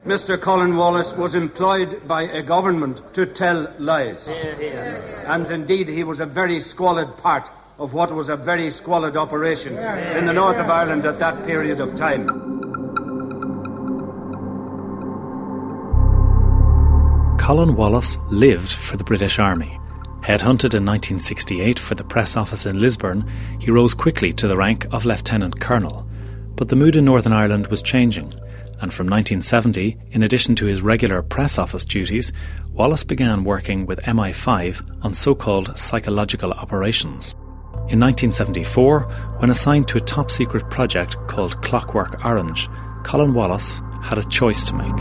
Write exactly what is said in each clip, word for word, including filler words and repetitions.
Mister Colin Wallace was employed by a government to tell lies. Yeah, yeah. And indeed he was a very squalid part of what was a very squalid operation in the north of Ireland at that period of time. Colin Wallace lived for the British Army. Headhunted in nineteen sixty-eight for the press office in Lisburn, he rose quickly to the rank of Lieutenant Colonel. But the mood in Northern Ireland was changing, and from nineteen seventy, in addition to his regular press office duties, Wallace began working with M I five on so-called psychological operations. In nineteen seventy-four, when assigned to a top-secret project called Clockwork Orange, Colin Wallace had a choice to make.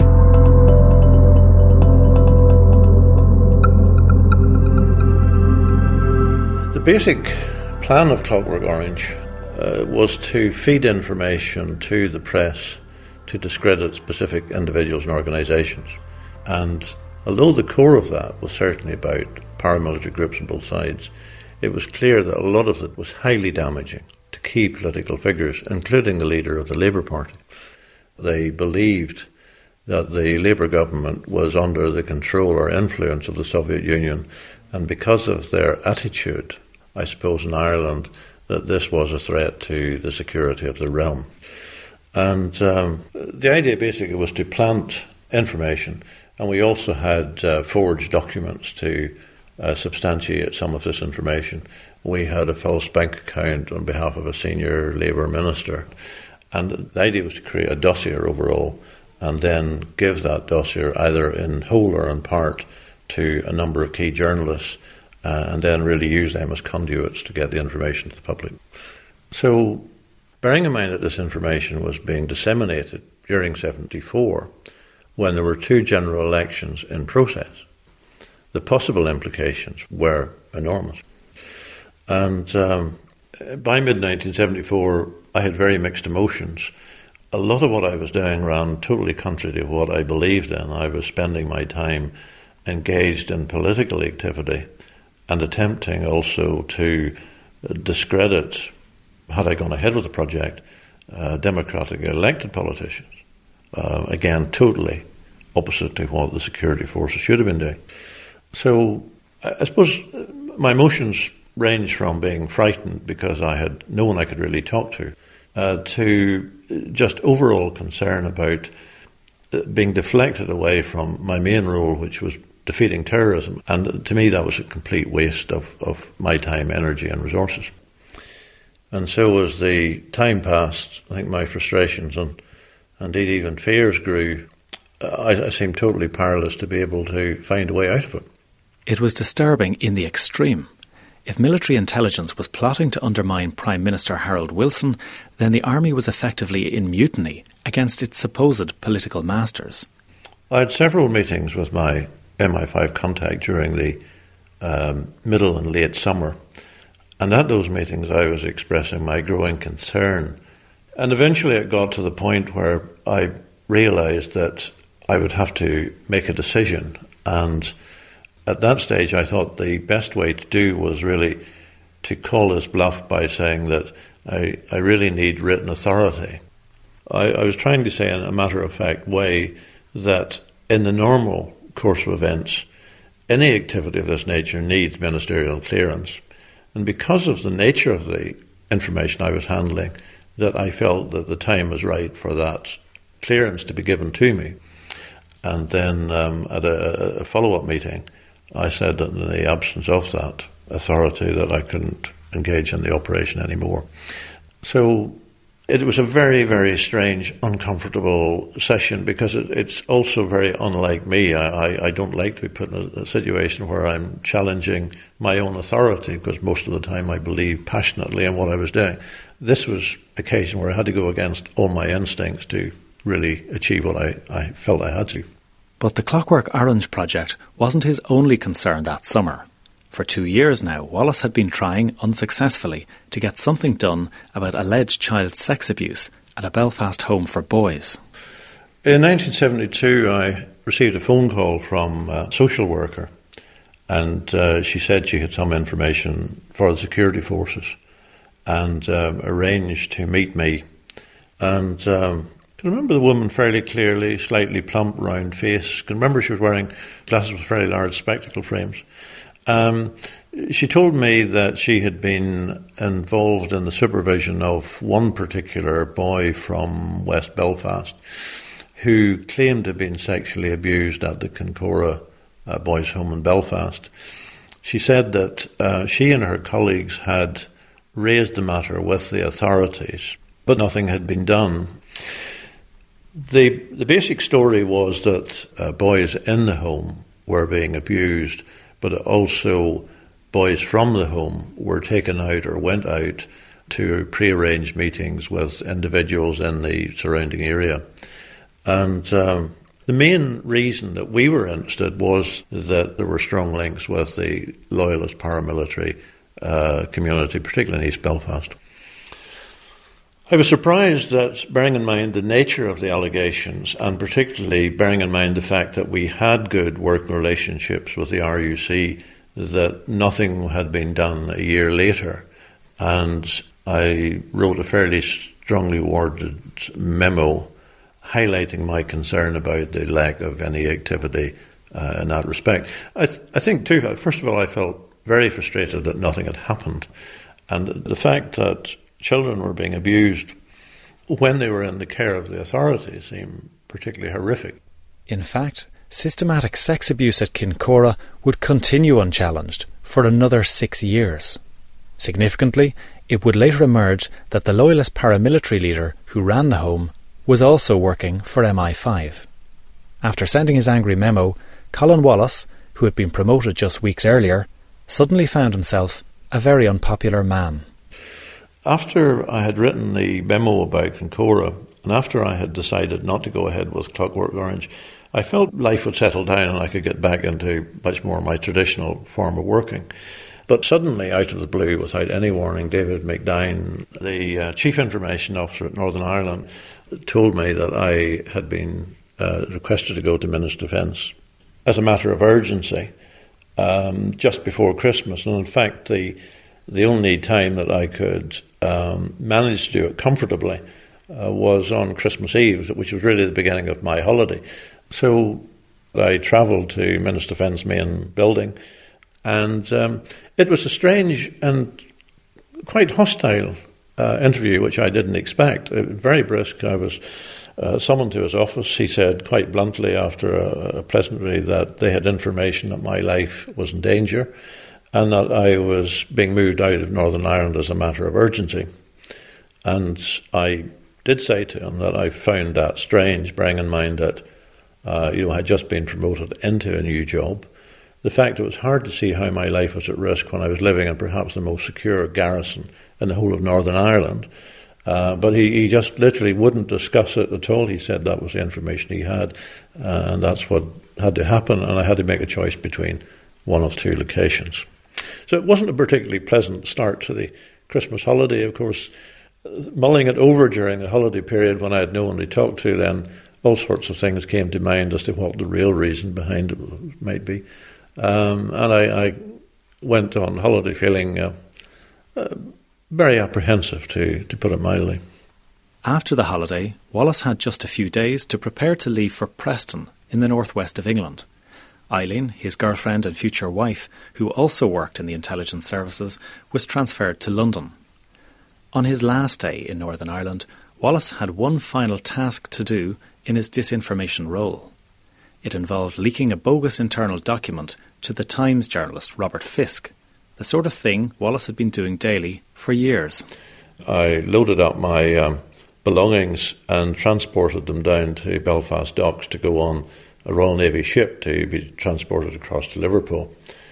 The basic plan of Clockwork Orange uh, was to feed information to the press to discredit specific individuals and organisations. And although the core of that was certainly about paramilitary groups on both sides, it was clear that a lot of it was highly damaging to key political figures, including the leader of the Labour Party. They believed that the Labour government was under the control or influence of the Soviet Union, and because of their attitude, I suppose, in Ireland, that this was a threat to the security of the realm. And um, the idea basically was to plant information, and we also had uh, forged documents to uh, substantiate some of this information. We had a false bank account on behalf of a senior Labour minister, and the idea was to create a dossier overall and then give that dossier either in whole or in part to a number of key journalists, uh, and then really use them as conduits to get the information to the public. So, bearing in mind that this information was being disseminated during seventy-four, when there were two general elections in process, the possible implications were enormous. And um, by mid nineteen seventy-four, I had very mixed emotions. A lot of what I was doing ran totally contrary to what I believed in. I was spending my time engaged in political activity and attempting also to discredit, had I gone ahead with the project, uh, democratically elected politicians. Uh, again, totally opposite to what the security forces should have been doing. So I suppose my emotions ranged from being frightened because I had no one I could really talk to, uh, to just overall concern about being deflected away from my main role, which was defeating terrorism. And to me, that was a complete waste of, of my time, energy and resources. And so as the time passed, I think my frustrations and indeed even fears grew. I, I seemed totally powerless to be able to find a way out of it. It was disturbing in the extreme. If military intelligence was plotting to undermine Prime Minister Harold Wilson, then the army was effectively in mutiny against its supposed political masters. I had several meetings with my M I five contact during the um, middle and late summer. And at those meetings I was expressing my growing concern. And eventually it got to the point where I realised that I would have to make a decision. And at that stage I thought the best way to do was really to call this bluff by saying that I, I really need written authority. I, I was trying to say in a matter-of-fact way that in the normal course of events, any activity of this nature needs ministerial clearance. And because of the nature of the information I was handling, that I felt that the time was right for that clearance to be given to me. And then um, at a, a follow-up meeting, I said that in the absence of that authority that I couldn't engage in the operation anymore. So it was a very, very strange, uncomfortable session because it, it's also very unlike me. I, I, I don't like to be put in a, a situation where I'm challenging my own authority because most of the time I believe passionately in what I was doing. This was an occasion where I had to go against all my instincts to really achieve what I, I felt I had to. But the Clockwork Orange project wasn't his only concern that summer. For two years now, Wallace had been trying unsuccessfully to get something done about alleged child sex abuse at a Belfast home for boys. In nineteen seventy-two, I received a phone call from a social worker, and uh, she said she had some information for the security forces and um, arranged to meet me. And um, can remember the woman fairly clearly, slightly plump, round face. I can remember she was wearing glasses with fairly large spectacle frames. Um, she told me that she had been involved in the supervision of one particular boy from West Belfast who claimed to have been sexually abused at the Kincora uh, Boys' Home in Belfast. She said that uh, she and her colleagues had raised the matter with the authorities, but nothing had been done. The, the basic story was that uh, boys in the home were being abused, but also boys from the home were taken out or went out to pre-arranged meetings with individuals in the surrounding area. And um, the main reason that we were interested was that there were strong links with the loyalist paramilitary uh, community, particularly in East Belfast. I was surprised that, bearing in mind the nature of the allegations, and particularly bearing in mind the fact that we had good working relationships with the R U C, that nothing had been done a year later. And I wrote a fairly strongly worded memo highlighting my concern about the lack of any activity uh, in that respect. I, th- I think, too, first of all, I felt very frustrated that nothing had happened. And the fact that children were being abused when they were in the care of the authorities seemed particularly horrific. In fact, systematic sex abuse at Kincora would continue unchallenged for another six years. Significantly, it would later emerge that the loyalist paramilitary leader who ran the home was also working for M I five. After sending his angry memo, Colin Wallace, who had been promoted just weeks earlier, suddenly found himself a very unpopular man. After I had written the memo about Kincora, and after I had decided not to go ahead with Clockwork Orange, I felt life would settle down and I could get back into much more my traditional form of working. But suddenly, out of the blue, without any warning, David McDine, the uh, Chief Information Officer at Northern Ireland, told me that I had been uh, requested to go to Minister of Defence as a matter of urgency um, just before Christmas. And in fact, the the only time that I could um, manage to do it comfortably uh, was on Christmas Eve, which was really the beginning of my holiday. So I travelled to Minister of Defence main building, and um, it was a strange and quite hostile uh, interview, which I didn't expect. Uh, very brisk. I was uh, summoned to his office. He said quite bluntly, after a, a pleasantry, that they had information that my life was in danger and that I was being moved out of Northern Ireland as a matter of urgency. And I did say to him that I found that strange, bearing in mind that uh, you know, I had just been promoted into a new job. The fact it was hard to see how my life was at risk when I was living in perhaps the most secure garrison in the whole of Northern Ireland. Uh, but he, he just literally wouldn't discuss it at all. He said that was the information he had, uh, and that's what had to happen, and I had to make a choice between one of two locations. So it wasn't a particularly pleasant start to the Christmas holiday. Of course, mulling it over during the holiday period when I had no one to talk to, then all sorts of things came to mind as to what the real reason behind it might be. Um, and I, I went on holiday feeling uh, uh, very apprehensive, to, to put it mildly. After the holiday, Wallace had just a few days to prepare to leave for Preston in the northwest of England. Eileen, his girlfriend and future wife, who also worked in the intelligence services, was transferred to London. On his last day in Northern Ireland, Wallace had one final task to do in his disinformation role. It involved leaking a bogus internal document to the Times journalist Robert Fisk, the sort of thing Wallace had been doing daily for years. I loaded up my um, belongings and transported them down to Belfast docks to go on a Royal Navy ship to be transported across to Liverpool.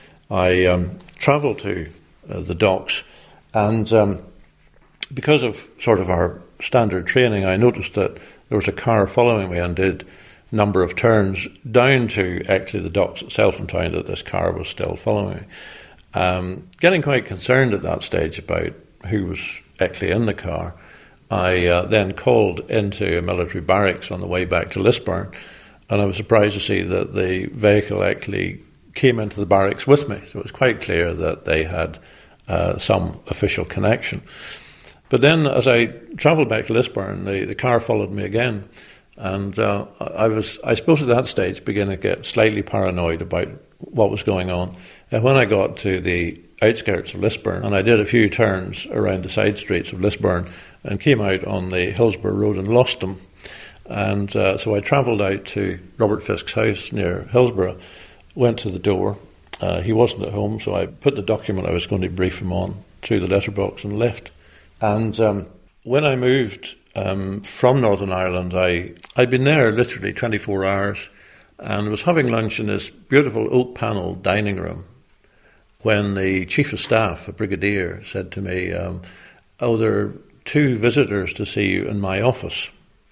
I um, travelled to uh, the docks, and um, because of sort of our standard training, I noticed that there was a car following me and did a number of turns down to actually the docks itself, and found that this car was still following me. Um, getting quite concerned at that stage about who was actually in the car, I uh, then called into a military barracks on the way back to Lisburn, and I was surprised to see that the vehicle actually came into the barracks with me. So it was quite clear that they had uh, some official connection. But then as I travelled back to Lisburn, the, the car followed me again. And uh, I was, I suppose at that stage, beginning to get slightly paranoid about what was going on. And when I got to the outskirts of Lisburn, and I did a few turns around the side streets of Lisburn and came out on the Hillsborough Road and lost them. And uh, so I travelled out to Robert Fisk's house near Hillsborough, went to the door. Uh, he wasn't at home, so I put the document I was going to brief him on through the letterbox and left. And um, when I moved um, from Northern Ireland, I, I'd been there literally twenty-four hours and was having lunch in this beautiful oak-panelled dining room when the Chief of Staff, a brigadier, said to me, um, oh, there are two visitors to see you in my office.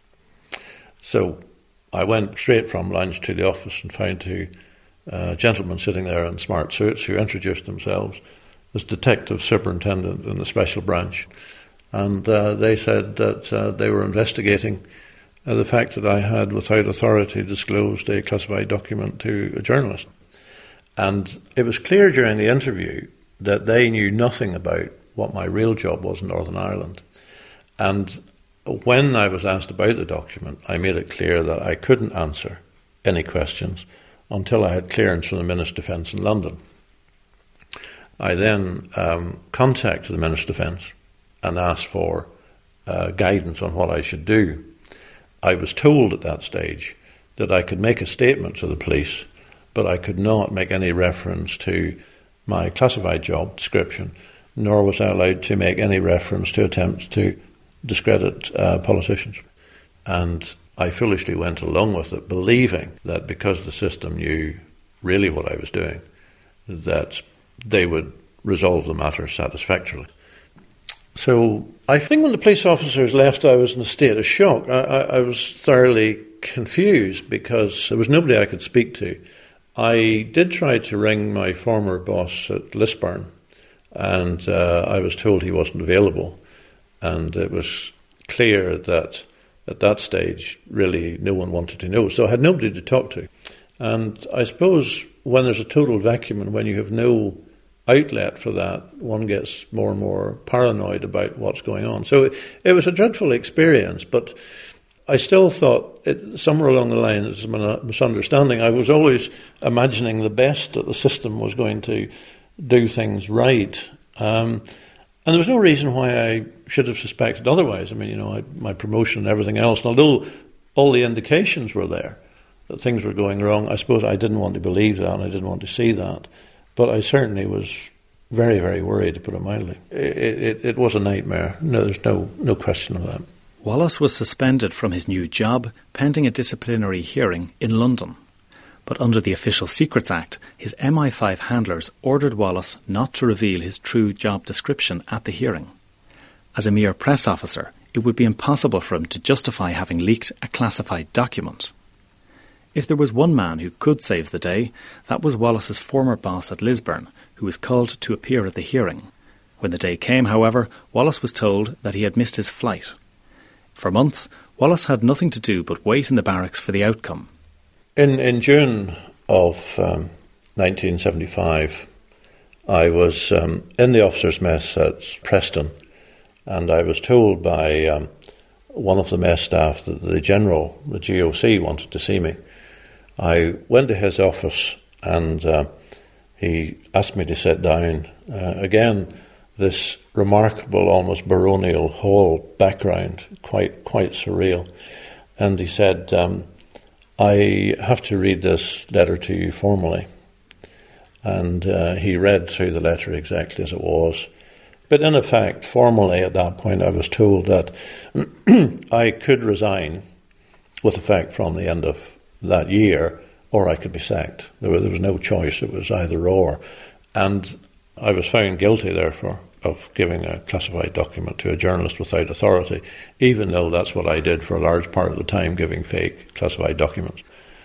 So I went straight from lunch to the office and found two uh, gentlemen sitting there in smart suits who introduced themselves as detective superintendent in the special branch. And uh, they said that uh, they were investigating uh, the fact that I had, without authority, disclosed a classified document to a journalist. And it was clear during the interview that they knew nothing about what my real job was in Northern Ireland. And when I was asked about the document, I made it clear that I couldn't answer any questions until I had clearance from the Minister of Defence in London. I then um, contacted the Minister of Defence and asked for uh, guidance on what I should do. I was told at that stage that I could make a statement to the police, but I could not make any reference to my classified job description, nor was I allowed to make any reference to attempts to discredit uh, politicians. And I foolishly went along with it, believing that because the system knew really what I was doing, that they would resolve the matter satisfactorily. So I think when the police officers left, I was in a state of shock. I, I, I was thoroughly confused because there was nobody I could speak to. I did try to ring my former boss at Lisburn, and uh, I was told he wasn't available. And it was clear that at that stage, really, no one wanted to know. So I had nobody to talk to. And I suppose when there's a total vacuum and when you have no outlet for that, one gets more and more paranoid about what's going on. So it, it was a dreadful experience, but I still thought, it, somewhere along the line, it's a misunderstanding. I was always imagining the best, that the system was going to do things right. Um, and there was no reason why I should have suspected otherwise. I mean, you know, I, my promotion and everything else, and although all the indications were there that things were going wrong, I suppose I didn't want to believe that and I didn't want to see that. But I certainly was very, very worried, to put it mildly. It, it, it was a nightmare. No, there's no, no question of that. Wallace was suspended from his new job pending a disciplinary hearing in London. But under the Official Secrets Act, his M I five handlers ordered Wallace not to reveal his true job description at the hearing. As a mere press officer, it would be impossible for him to justify having leaked a classified document. If there was one man who could save the day, that was Wallace's former boss at Lisburn, who was called to appear at the hearing. When the day came, however, Wallace was told that he had missed his flight. For months, Wallace had nothing to do but wait in the barracks for the outcome. In in June of um, nineteen seventy-five, I was um, in the officers' mess at Preston, and I was told by um, one of the mess staff that the general, the G O C, wanted to see me. I went to his office and uh, he asked me to sit down. Uh, again, this remarkable, almost baronial hall background, quite quite surreal. And he said, um, I have to read this letter to you formally. And uh, he read through the letter exactly as it was. But in effect, formally at that point, I was told that I could resign with effect from the end of that year, or I could be sacked. There was, there was no choice. It was either or. And I was found guilty, therefore, of giving a classified document to a journalist without authority, even though that's what I did for a large part of the time, giving fake classified documents.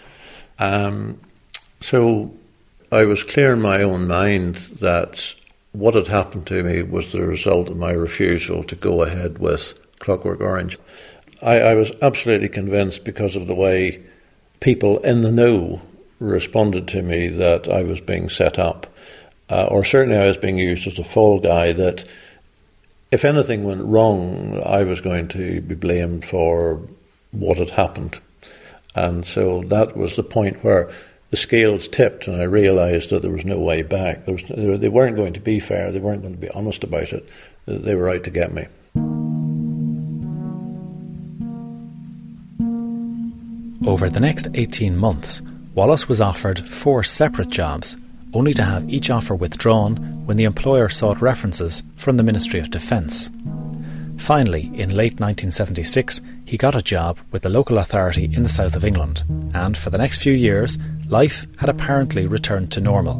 Um, so I was clear in my own mind that what had happened to me was the result of my refusal to go ahead with Clockwork Orange. I, I was absolutely convinced, because of the way people in the know responded to me, that I was being set up. Uh, or certainly I was being used as a fall guy, that if anything went wrong, I was going to be blamed for what had happened. And so that was the point where the scales tipped, and I realised that there was no way back. There was, they weren't going to be fair, they weren't going to be honest about it. They were out to get me. Over the next eighteen months, Wallace was offered four separate jobs, only to have each offer withdrawn when the employer sought references from the Ministry of Defence. Finally, in late nineteen seventy-six, he got a job with the local authority in the south of England, and for the next few years, life had apparently returned to normal.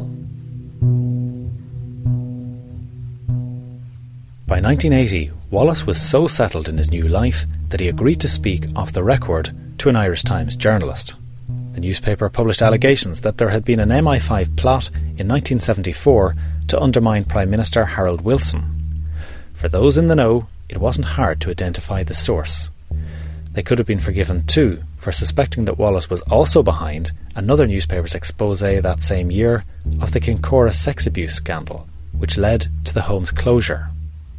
By nineteen eighty, Wallace was so settled in his new life that he agreed to speak off the record to an Irish Times journalist. The newspaper published allegations that there had been an M I five plot in nineteen seventy-four to undermine Prime Minister Harold Wilson. For those in the know, it wasn't hard to identify the source. They could have been forgiven too for suspecting that Wallace was also behind another newspaper's expose that same year of the Kincora sex abuse scandal, which led to the home's closure.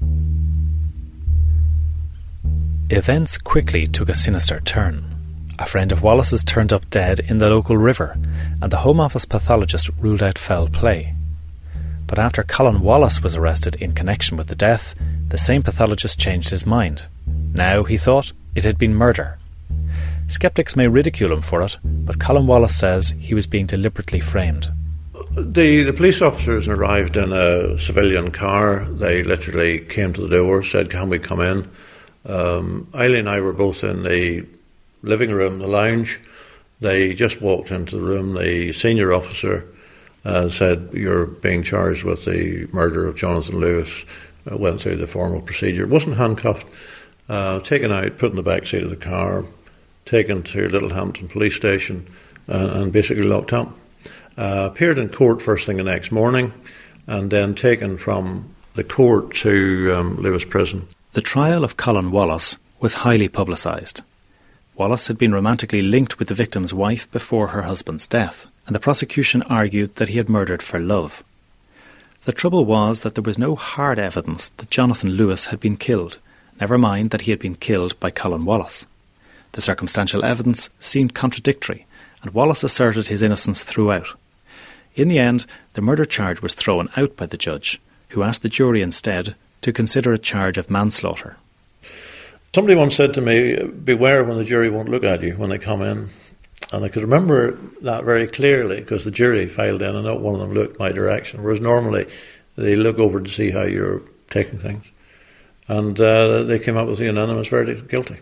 Events quickly took a sinister turn. A friend of Wallace's turned up dead in the local river, and the Home Office pathologist ruled out foul play. But after Colin Wallace was arrested in connection with the death, the same pathologist changed his mind. Now, he thought, it had been murder. Sceptics may ridicule him for it, but Colin Wallace says he was being deliberately framed. The, the police officers arrived in a civilian car. They literally came to the door, said, "Can we come in?" Um, Eileen and I were both in the living room, the lounge. They just walked into the room. The senior officer uh, said, "You're being charged with the murder of Jonathan Lewis." Uh, went through the formal procedure. Wasn't handcuffed. Uh, taken out, put in the back seat of the car, taken to Littlehampton police station, uh, and basically locked up. Uh, appeared in court first thing the next morning, and then taken from the court to um, Lewis Prison. The trial of Colin Wallace was highly publicised. Wallace had been romantically linked with the victim's wife before her husband's death, and the prosecution argued that he had murdered for love. The trouble was that there was no hard evidence that Jonathan Lewis had been killed, never mind that he had been killed by Colin Wallace. The circumstantial evidence seemed contradictory, and Wallace asserted his innocence throughout. In the end, the murder charge was thrown out by the judge, who asked the jury instead to consider a charge of manslaughter. Somebody once said to me, "Beware when the jury won't look at you when they come in." And I could remember that very clearly because the jury filed in and not one of them looked my direction, whereas normally they look over to see how you're taking things. And uh, they came up with a unanimous verdict, guilty.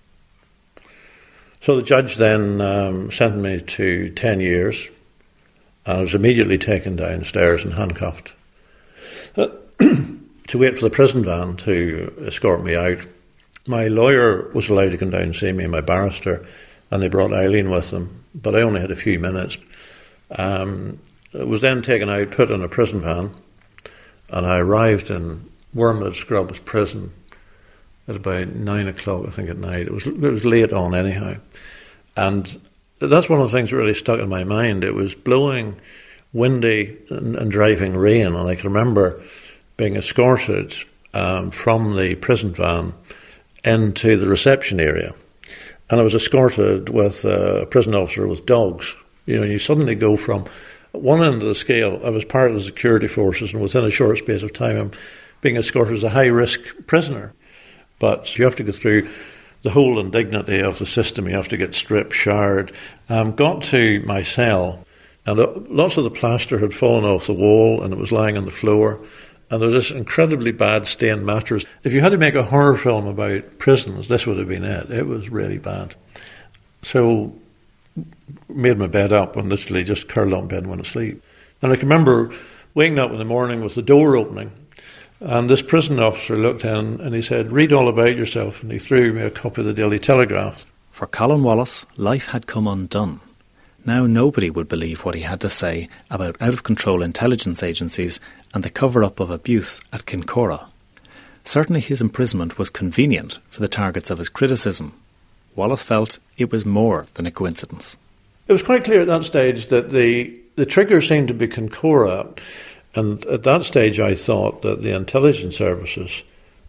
So the judge then um, sentenced me to ten years, and I was immediately taken downstairs and handcuffed uh, to wait for the prison van to escort me out. My lawyer was allowed to come down and see me, my barrister, and they brought Eileen with them, but I only had a few minutes. Um, I was then taken out, put in a prison van, and I arrived in Wormwood Scrubs prison at about nine o'clock, I think, at night. It was it was late on anyhow. And that's one of the things that really stuck in my mind. It was blowing, windy and, and driving rain, and I can remember being escorted um, from the prison van into the reception area. And I was escorted with a prison officer with dogs. You know, you suddenly go from one end of the scale. I was part of the security forces, and within a short space of time I'm being escorted as a high-risk prisoner. But you have to go through the whole indignity of the system. You have to get stripped, showered. Um, got to my cell, and lots of the plaster had fallen off the wall, and it was lying on the floor. And there was this incredibly bad stained mattress. If you had to make a horror film about prisons, this would have been it. It was really bad. So made my bed up and literally just curled up in bed and went to sleep. And I can remember waking up in the morning with the door opening, and this prison officer looked in and he said, "Read all about yourself," and he threw me a copy of the Daily Telegraph. For Colin Wallace, life had come undone. Now nobody would believe what he had to say about out-of-control intelligence agencies and the cover-up of abuse at Kincora. Certainly his imprisonment was convenient for the targets of his criticism. Wallace felt it was more than a coincidence. It was quite clear at that stage that the, the trigger seemed to be Kincora, and at that stage I thought that the intelligence services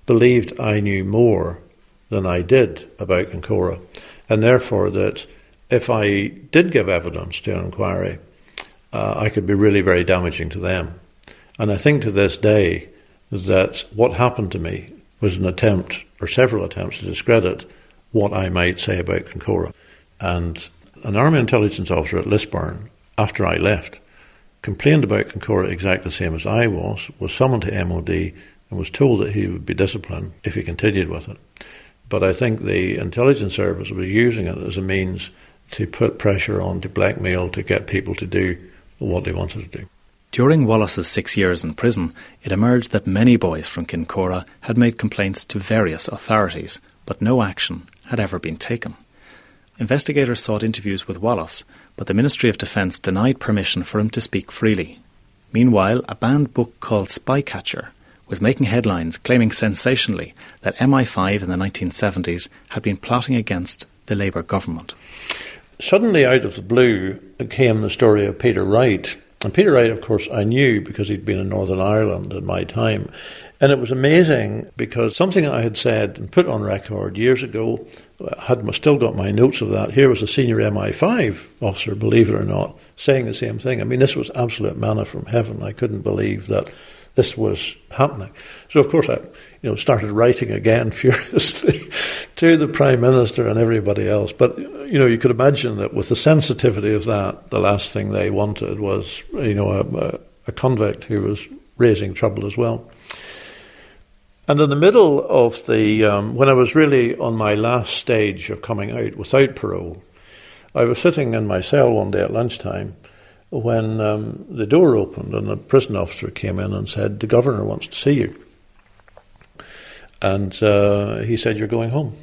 believed I knew more than I did about Kincora, and therefore that if I did give evidence to an inquiry, uh, I could be really very damaging to them. And I think to this day that what happened to me was an attempt, or several attempts, to discredit what I might say about Kincora. And an Army intelligence officer at Lisburn, after I left, complained about Kincora exactly the same as I was, was summoned to M O D and was told that he would be disciplined if he continued with it. But I think the intelligence service was using it as a means to put pressure on, to blackmail, to get people to do what they wanted to do. During Wallace's six years in prison, it emerged that many boys from Kincora had made complaints to various authorities, but no action had ever been taken. Investigators sought interviews with Wallace, but the Ministry of Defence denied permission for him to speak freely. Meanwhile, a banned book called Spycatcher was making headlines claiming sensationally that M I five in the nineteen seventies had been plotting against the Labour government. Suddenly, out of the blue, came the story of Peter Wright. And Peter Wright, of course, I knew because he'd been in Northern Ireland in my time. And it was amazing because something I had said and put on record years ago, I had still got my notes of that. Here was a senior M I five officer, believe it or not, saying the same thing. I mean, this was absolute manna from heaven. I couldn't believe that this was happening. So, of course, I you know, started writing again furiously to the Prime Minister and everybody else. But, you know, you could imagine that with the sensitivity of that, the last thing they wanted was, you know, a, a convict who was raising trouble as well. And in the middle of the, um, when I was really on my last stage of coming out without parole, I was sitting in my cell one day at lunchtime when um, the door opened and a prison officer came in and said, "The governor wants to see you." And uh, he said, "You're going home."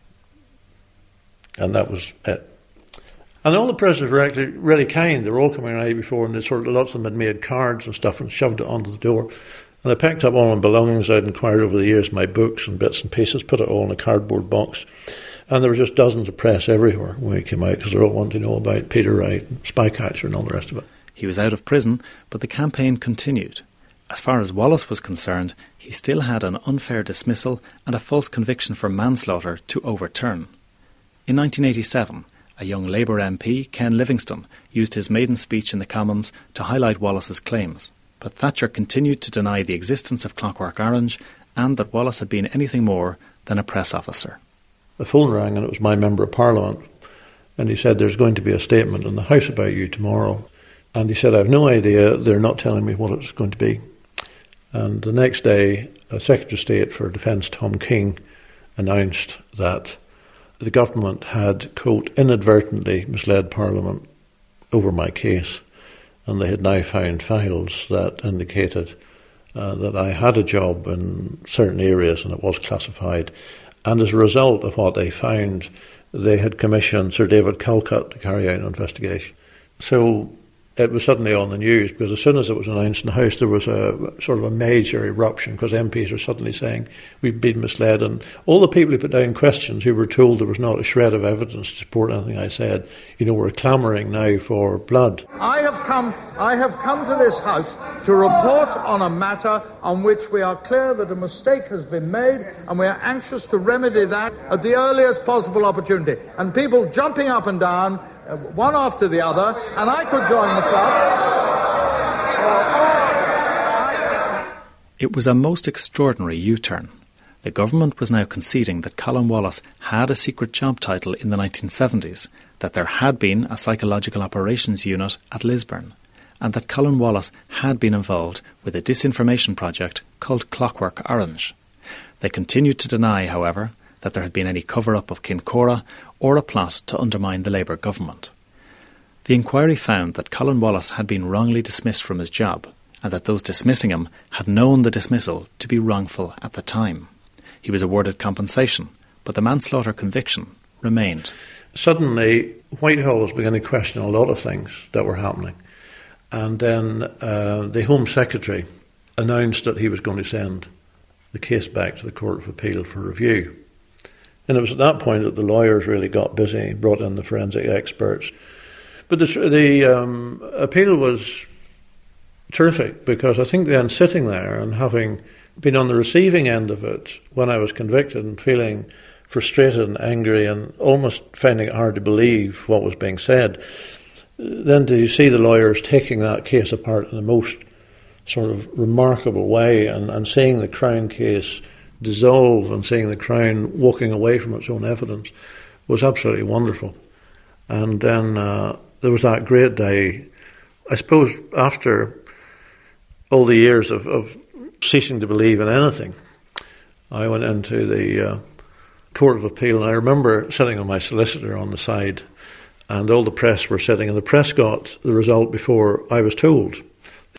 And that was it. And all the prisoners were actually really kind. They were all coming around before, and they sort of, lots of them had made cards and stuff and shoved it onto the door. And I picked up all my belongings I'd acquired over the years, my books and bits and pieces, put it all in a cardboard box. And there were just dozens of press everywhere when we came out because they all wanted to know about Peter Wright, and Spycatcher and all the rest of it. He was out of prison, but the campaign continued. As far as Wallace was concerned, he still had an unfair dismissal and a false conviction for manslaughter to overturn. In nineteen eighty-seven, a young Labour M P, Ken Livingstone, used his maiden speech in the Commons to highlight Wallace's claims. But Thatcher continued to deny the existence of Clockwork Orange and that Wallace had been anything more than a press officer. The phone rang and it was my Member of Parliament, and he said, "There's going to be a statement in the House about you tomorrow." And he said, "I have no idea, they're not telling me what it's going to be." And the next day, a Secretary of State for Defence, Tom King, announced that the government had, quote, "inadvertently misled Parliament over my case." And they had now found files that indicated uh, that I had a job in certain areas and it was classified. And as a result of what they found, they had commissioned Sir David Calcutt to carry out an investigation. So it was suddenly on the news because as soon as it was announced in the House, there was a sort of a major eruption because M Ps are suddenly saying we've been misled. And all the people who put down questions who were told there was not a shred of evidence to support anything I said, you know, were clamouring now for blood. I have come, I have come to this House to report on a matter on which we are clear that a mistake has been made and we are anxious to remedy that at the earliest possible opportunity. And people jumping up and down, Uh, one after the other, and I could join the club. It was a most extraordinary U-turn. The government was now conceding that Colin Wallace had a secret job title in the nineteen seventies, that there had been a psychological operations unit at Lisburn, and that Colin Wallace had been involved with a disinformation project called Clockwork Orange. They continued to deny, however, that there had been any cover-up of Kincora or a plot to undermine the Labour government. The inquiry found that Colin Wallace had been wrongly dismissed from his job and that those dismissing him had known the dismissal to be wrongful at the time. He was awarded compensation, but the manslaughter conviction remained. Suddenly, Whitehall was beginning to question a lot of things that were happening. And then uh, the Home Secretary announced that he was going to send the case back to the Court of Appeal for review. And it was at that point that the lawyers really got busy, brought in the forensic experts. But the, the um, appeal was terrific because I think then sitting there and having been on the receiving end of it when I was convicted and feeling frustrated and angry and almost finding it hard to believe what was being said, then to see the lawyers taking that case apart in the most sort of remarkable way and, and seeing the Crown case dissolve and seeing the Crown walking away from its own evidence was absolutely wonderful. And then uh, there was that great day, I suppose, after all the years of, of ceasing to believe in anything, I went into the uh, Court of Appeal, and I remember sitting on my solicitor on the side, and all the press were sitting, and the press got the result before I was told.